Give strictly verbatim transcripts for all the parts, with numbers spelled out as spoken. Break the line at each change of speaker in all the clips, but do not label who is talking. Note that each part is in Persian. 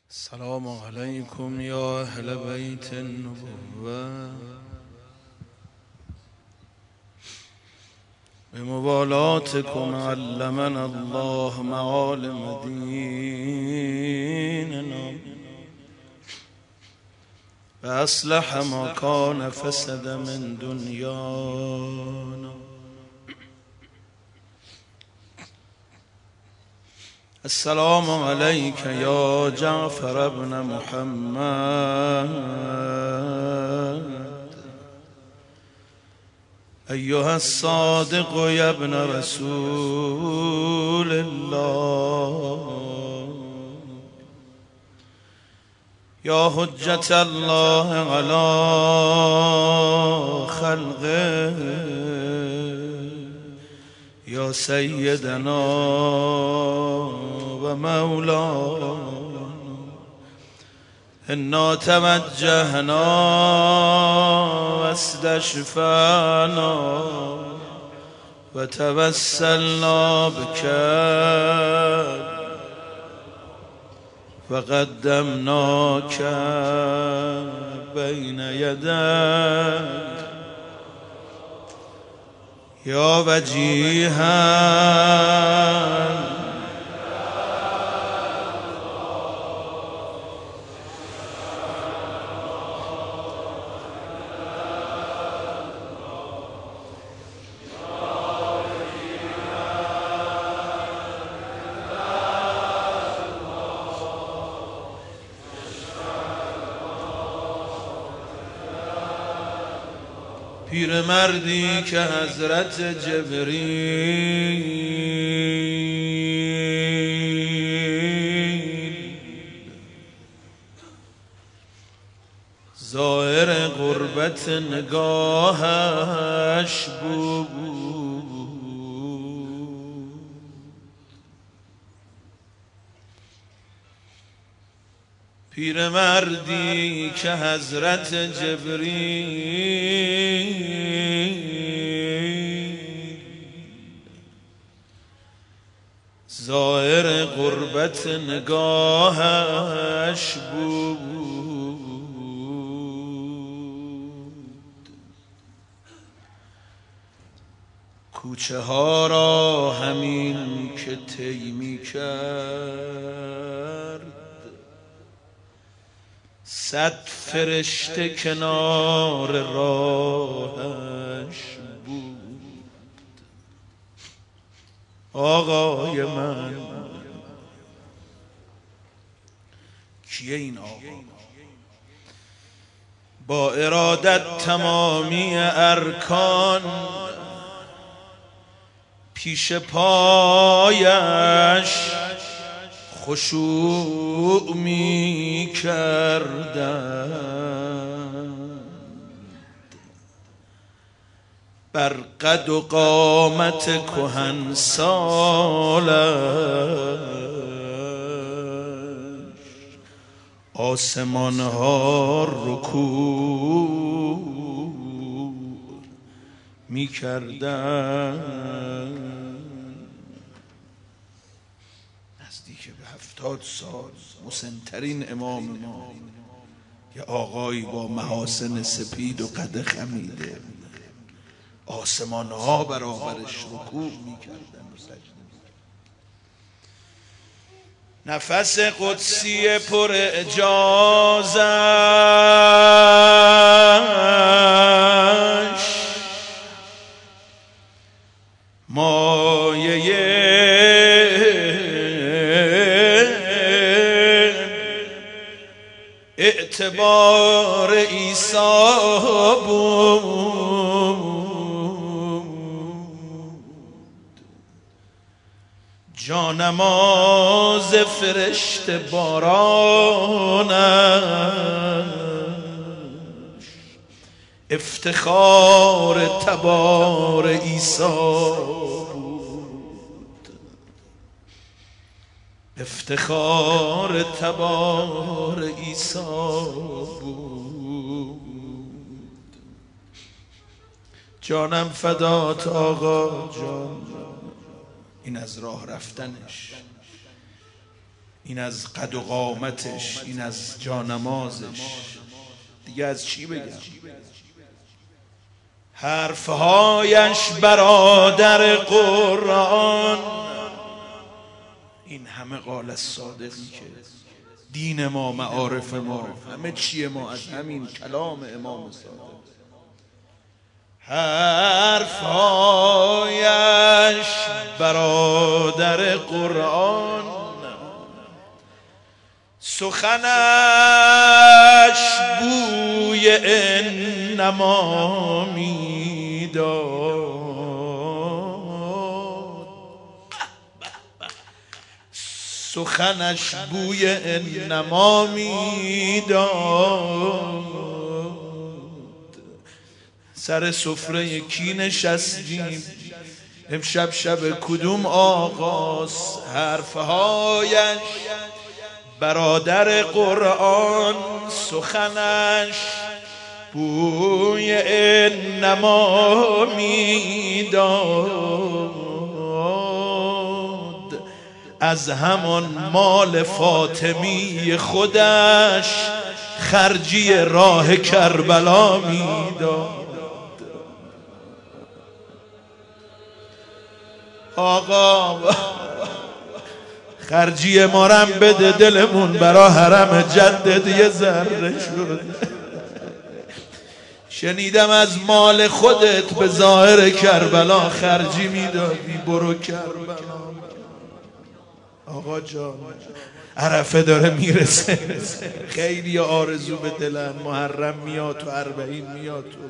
السلام عليكم يا أهل بيت النبوة بموالاتكم علمنا الله معالم ديننا فأصلح ما كان فسد من دنيانا. السلام عليك يا جعفر بن محمد أيها الصادق يا ابن رسول الله يا حجة الله على خلقه يا سيدنا ومولانا إنا توجهنا واستشفعنا وتوسلنا بك وقدمناك بين يديك يا وجيها پیر مردی که حضرت جبریل ظاهر غربت نگاهش بود، پیر مردی که حضرت جبریل ظاهر غربت نگاهش بود، کوچه ها را همین که طی می کرد صد فرشته کنار راهش بود. آقای من کیه این آقا؟ با ارادت تمامی ارکان پیش پایش خشوع می کردند، بر قد و قامت کهن سالش آسمان ها رکوع می کردند. که به هفتاد سال مسنترین امام ما یه آقایی با محاسن سپید و قد خمیده آسمان ها برابرش رکوع میکردن و سجده میکردن. نفس قدسی پر اجازش مایه اعتبار عیسی بود، جانماز فرشته بارانش افتخار تبار عیسی بود، افتخار تبار عیسی بود. جانم فدات آقا جان. این از راه رفتنش، این از قد و قامتش، این از جانمازش، دیگه از چی بگم؟ حرفهایش برادر قرآن. این همه قال الصادقی که دین ما، معارف ما، همه چیه ما از همین کلام امام صادق. حرفهایش برادر قرآن، سخنش بوی انما میداد، سخنش بوی انما میداد. سر سفره کی نشستیم امشب، شب کدوم آغاز؟ حرفهایش برادر قرآن، سخنش بوی انما میداد. از همان مال فاطمی خودش خرجی راه کربلا میداد. آقا خرجی مارم بده، دلمون برا حرم جدد یه ذره شد. شنیدم از مال خودت به ظاهر کربلا خرجی میدادی، برو کربلا. آقا جان عرفه داره میرسه، خیلی آرزو به دلن، محرم میاد تو، اربعین میاد تو.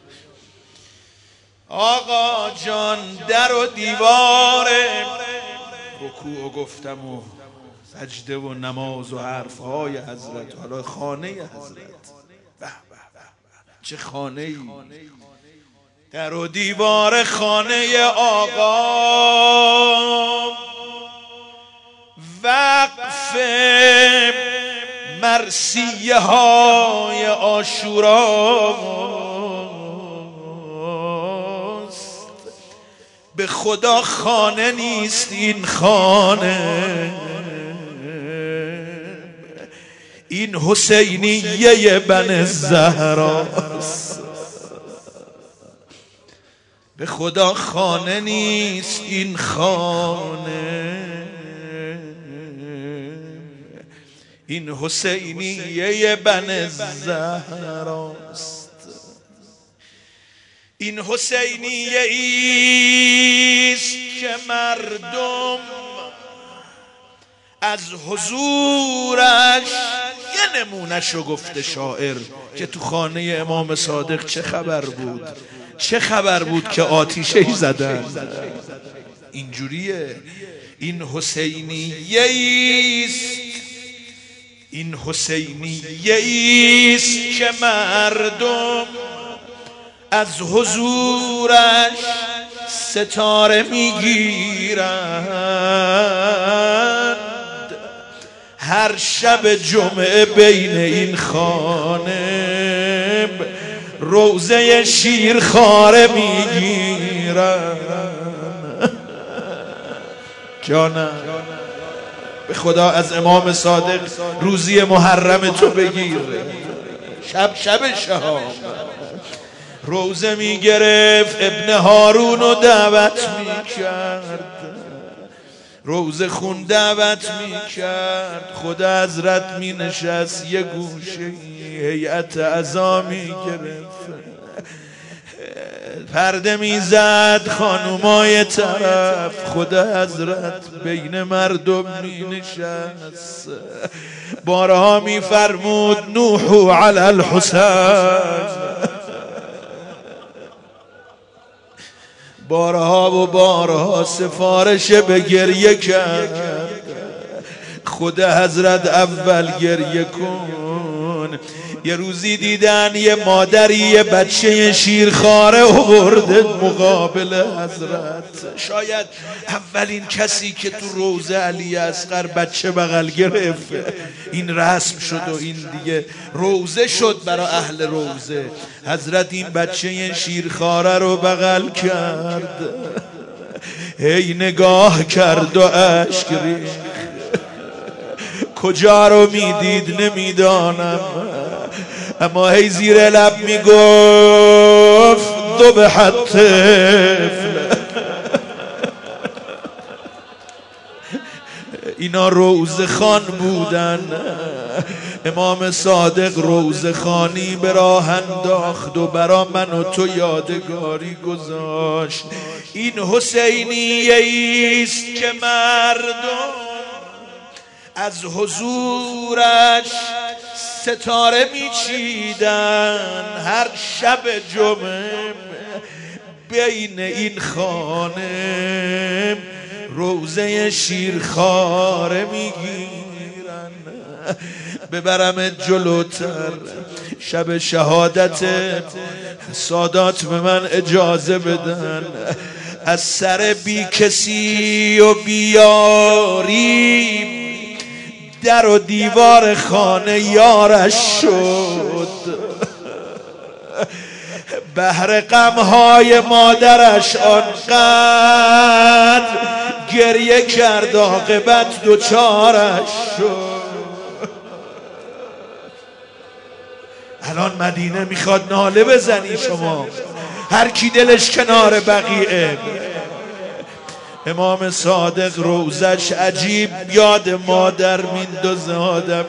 آقا جان در و دیواره، رکوع و گفتم و سجده و نماز و حرفهای حضرت، حالا خانه حضرت، به به به چه خانه ای، در و دیوار خانه آقا. وقف مرثیه های عاشوراست، به خدا خانه نیست این خانه، این حسینیه بن زهراست. به خدا خانه نیست این خانه، این حسینیه بن زهراست. این حسینیه ایست که مردم از حضورش، یه نمونه‌شو گفته شاعر که تو خانه امام صادق چه خبر بود، چه خبر بود که آتیشه‌ای زدن. اینجوریه. این حسینیه ایست، این حسینیه ایست که مردم از حضورش ستاره میگیرند. هر شب جمعه بین این خانه روزه شیرخواره میگیرند. جانم به خدا از امام صادق روزی محرم تو بگیر. شب شب شهام روزه میگرفت، ابن هارون رو دعوت میکرد، روزه خون دعوت میکرد. خدا حضرت مینشست یه گوشه، هیئت عزا میگرفت، پرده میزد خانومای طرف. خدا حضرت بین مردم مینشست، بارها میفرمود نوحوا علی الحسین، بارها و بارها سفارش به گریه کرد. خدا حضرت اول گریه کن. یه روزی دیدن یه مادری یه بچه شیرخواره آورده مقابل حضرت. شاید اولین کسی که تو روضه علی اصغر بچه بغل گرفت. این رسم شد و این دیگه روضه شد برای اهل روضه. حضرت این بچه شیرخواره رو بغل کرد، هی نگاه کرد و اشک ریخت. کجا رو میدید نمیدانم، اما هی زیر لب میگفت دو به طفل. اینا روزه خان بودن. امام صادق روزه خانی به راه انداخت و برا من و تو یادگاری گذاشت. این حسینیه ایست که مردم از حضورش ستاره میچیدن. هر شب جمعه بین این خانه روزه شیرخواره میگیرن. ببرم جلوتر شب شهادت سادات به من اجازه بدن. از سر بی کسی و بیاری در و دیوار خانه یارش شد. بهر غمهای مادرش آنقدر گریه کرد عاقبت دوچارش شد. الان مدینه میخواد ناله بزنی شما، هر کی دلش کنار بقیعه. امام صادق روزش عجیب یاد مادر میندازه آدم.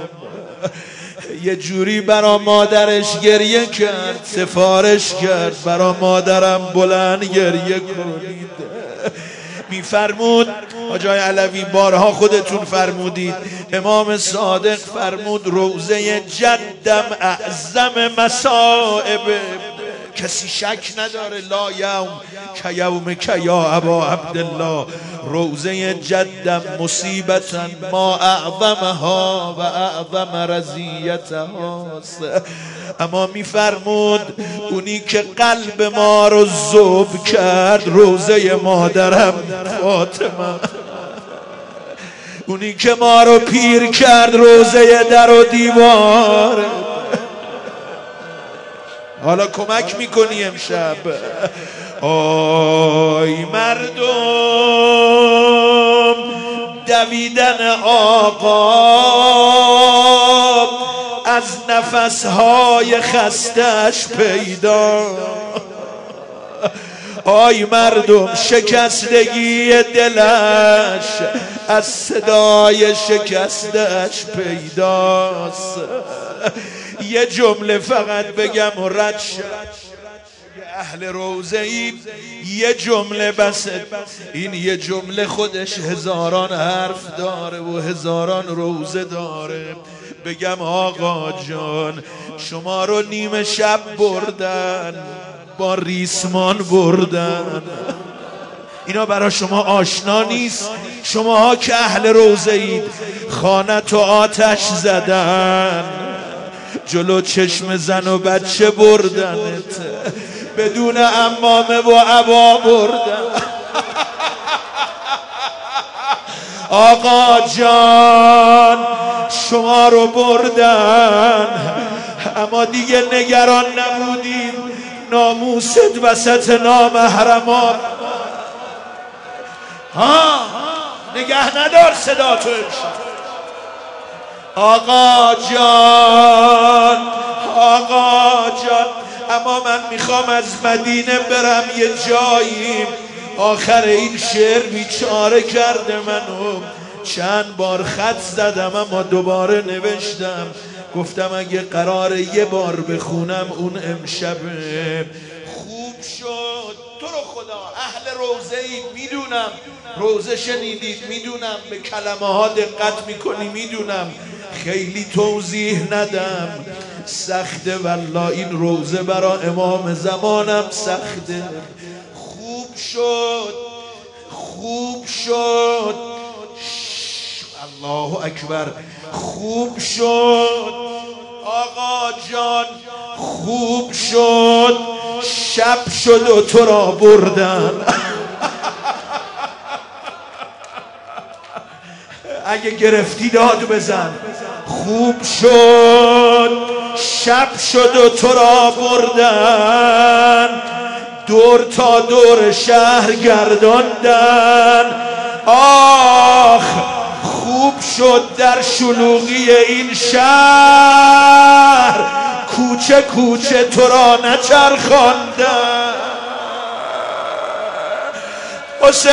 یه جوری برا مادرش گریه کرد، سفارش کرد برا مادرم بلند گریه کنید. میفرمود آجای علوی، بارها خودتون فرمودید، امام صادق فرمود روزه جدم اعظم مصائب. کسی شک نداره لا یوم که یوم که یا ابا عبدالله، روزه جدم مصیبتا ما اعظمها و اعظم رضیتهاست. اما میفرمود اونی که قلب ما رو ذوب کرد روزه مادرم فاطمه. اونی که ما رو پیر کرد روزه در و دیوار. حالا کمک میکنی امشب. آی مردم دویدن آقا از نفسهای خستش پیدا. آی مردم شکستگی دلش از صدای شکستش پیداست. یه جمله فقط بگم و رد شد. اهل روزه ای یه جمله بسه، این یه جمله خودش هزاران حرف داره و هزاران روزه داره. بگم آقا جان شما رو نیمه شب بردن، با ریسمان بردن. اینا برای شما آشنا نیست؟ شماها که اهل روزه اید خانه تو آتش زدن، جلو چشم زن و بچه بردنت، بدون عمامه و عبا بردن. آقا جان شما رو بردن، اما دیگه نگران نبودید ناموست وسط نامحرمان. ها نگه ندار صدا تو امشب. آقا جان آقا جان، اما من میخوام از مدینه برم یه جایی. آخر این شعر بیچاره کرده منو. چند بار خط زدم اما دوباره نوشتم، گفتم اگه قراره یه بار بخونم اون امشبه. خوب شد تو رو خدا اهل روزه اید، میدونم روزه شنیدید، میدونم به کلمه ها دقت میکنی، میدونم خیلی توضیح ندم، سخته والله این روزه برا امام زمانم سخته. خوب شد خوب شد الله اکبر، خوب شد آقا جان، خوب شد شب شد و تو را بردن. اگه گرفتی داد بزن. خوب شد شب شد و تو را بردن، دور تا دور شهر گرداندن. آخ خوب خوب شد در شلوغی این شهر کوچه کوچه تو را نچرخاندم. حسین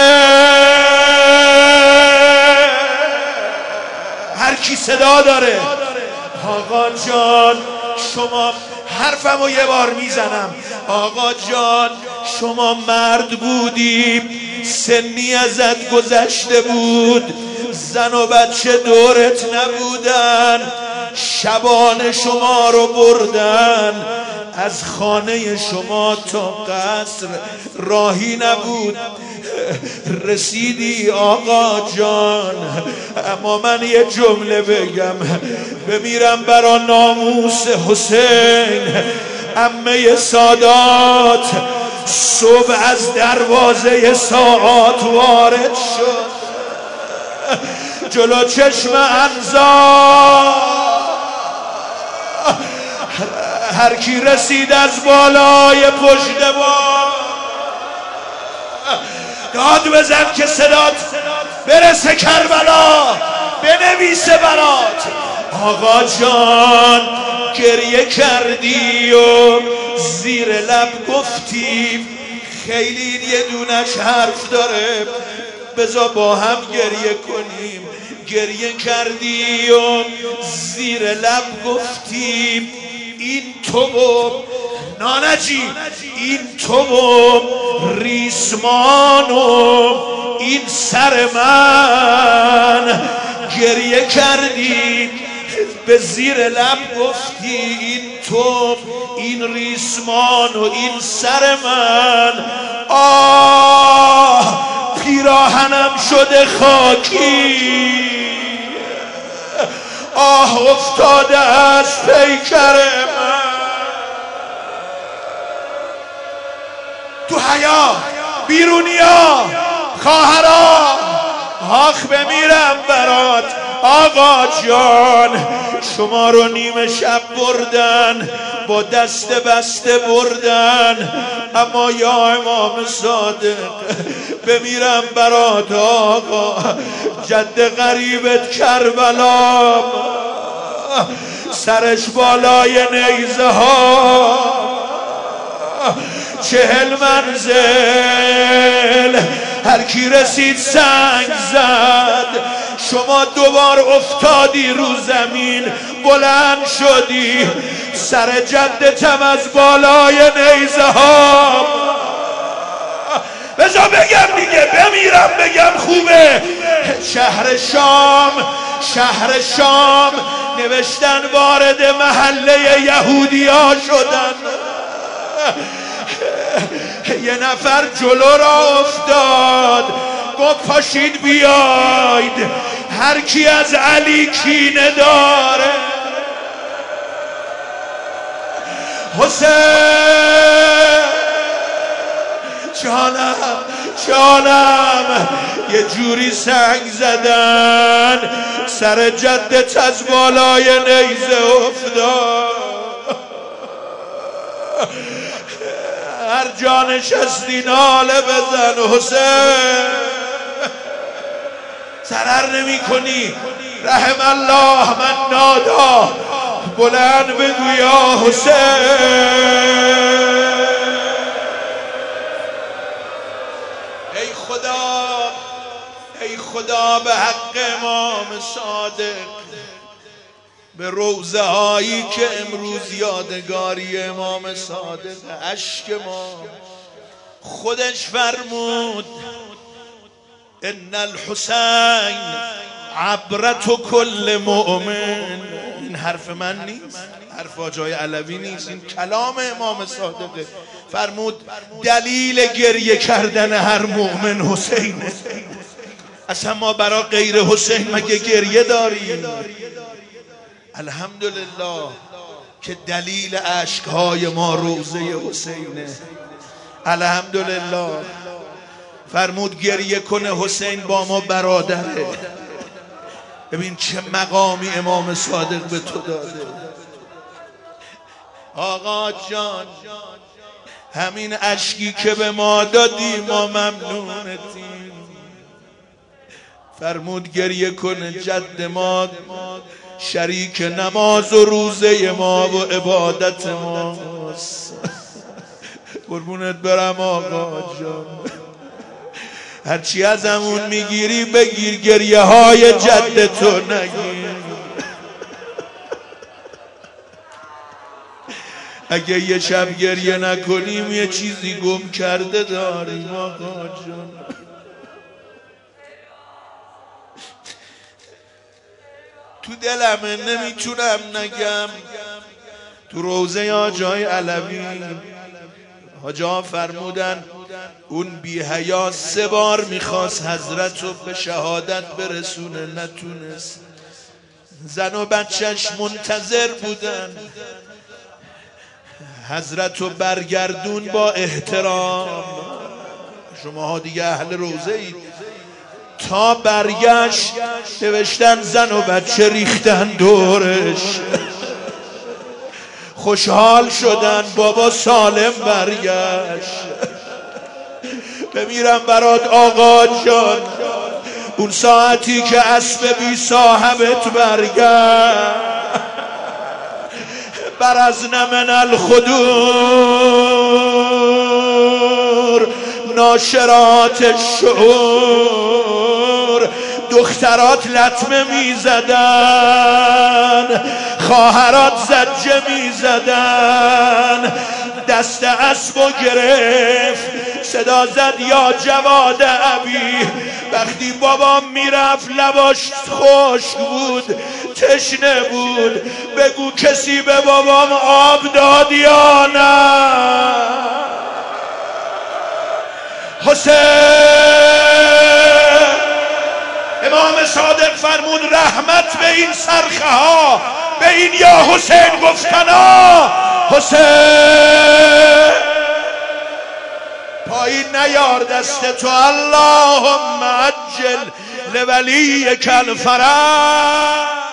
هر کی صدا داره آقا جان شما حرفمو یه بار میزنم. آقا جان شما مرد بودی، سنی ازت گذشته بود، زن و بچه دورت نبودن، شبان شما رو بردن، از خانه شما تا قصر راهی نبود، رسیدی آقا جان. اما من یه جمله بگم، بمیرم برا ناموس حسین. عمه سادات صبح از دروازه ساعات وارد شد، جلو چشم انزار هر کی رسید از بالای پشت بام داد بزن که صدات برسه کربلا، بنویسه برات. آقا جان گریه کردی و زیر لب گفتی، خیلی این یه دونش حرف داره، بذار با هم گریه کنیم. گریه کردی و زیر لب گفتی این تو و نانجی، این تو و ریسمان و این سر من. گریه کردی به زیر لب گفتی این تو، این ریسمان و این سر من. آه پیراهنم شده خاکی، آه افتاده از پیکر من. تو حیا بیرونیا خواهرا آخ بمیرم برات. آقا جان شما رو نیمه شب بردن، با دست بسته بردن، اما یا امام صادق بمیرم برات آقا. جد غریبت کربلا سرش بالای نیزه ها، چهل منزل هر کی رسید سنگ زد. شما دوبار افتادی رو زمین، بلند شدی، سر جدتم از بالای نیزه ها. بذار بگم دیگه، بمیرم بگم خوبه. شهر شام، شهر شام نوشتن وارد محله یهودی ها شدن. یه نفر جلو را افتاد گفت پاشید بیاید، هر کی از علی کینه داره. حسین جانم جانم یه جوری سنگ زدن، سر جدت از بالای نیزه افتاد. هر جا نشستی ناله بزن حسین، ضرر نمی کنی. رحم الله من نادا، بلند بگو یا حسین. ای خدا ای خدا به حق امام صادق، به روضه هایی که امروز یادگاری امام صادق، اشک ما خودش فرمود ان الحسین عبرت کل مؤمن. این حرف من نیست، حرف آجای علوی نیست، این کلام امام صادقه. فرمود دلیل گریه کردن هر مؤمن حسینه. اصلا ما برای غیر حسین مگه گریه داریم؟ الحمدلله که دلیل اشکهای ما روضه حسینه. الحمدلله. فرمود گریه کنه حسین با ما برادره. ببین چه مقامی امام صادق به تو داده. آقا جان همین اشکی که به ما دادی ما ممنونتیم. فرمود گریه کنه جد ما شریک نماز و روزه ما و عبادت ماست. قربونت برم آقا جان، هرچی ازمون میگیری بگیر، گریه های جد تو نگیر. اگه یه شب گریه نکنیم یه چیزی گم کرده داریم آقا جان. تو دلمه نمیتونم نگم، تو روزه یا جای علوی حاجا فرمودن اون بی حیا سه بار میخواست حضرت رو به شهادت برسونه، نتونست. زن و بچهش منتظر بودن حضرت رو برگردون با احترام. شماها دیگه اهل روزه اید. تا برگشت نوشتن زن و بچه ریختن دورش، خوشحال شدن بابا سالم برگشت. بمیرم برات آقا جان، اون ساعتی که اسب بی صاحبت برگشت. برزن من الخدور ناشرات الشعور، دخترات لطمه می زدن، خواهرات زجه می زدن، دست اسبو گرفت صدا زد یا جواد ابی. وقتی بابام میرفت لباش خشک بود، تشنه بود، بگو کسی به بابام آب داد یا نه؟ حسین امام صادق فرمود رحمت به این صرخه ها، به این یا حسین گفتن ها. حسین پایین نیار دست تو، اللهم عجل لولیک الفرج.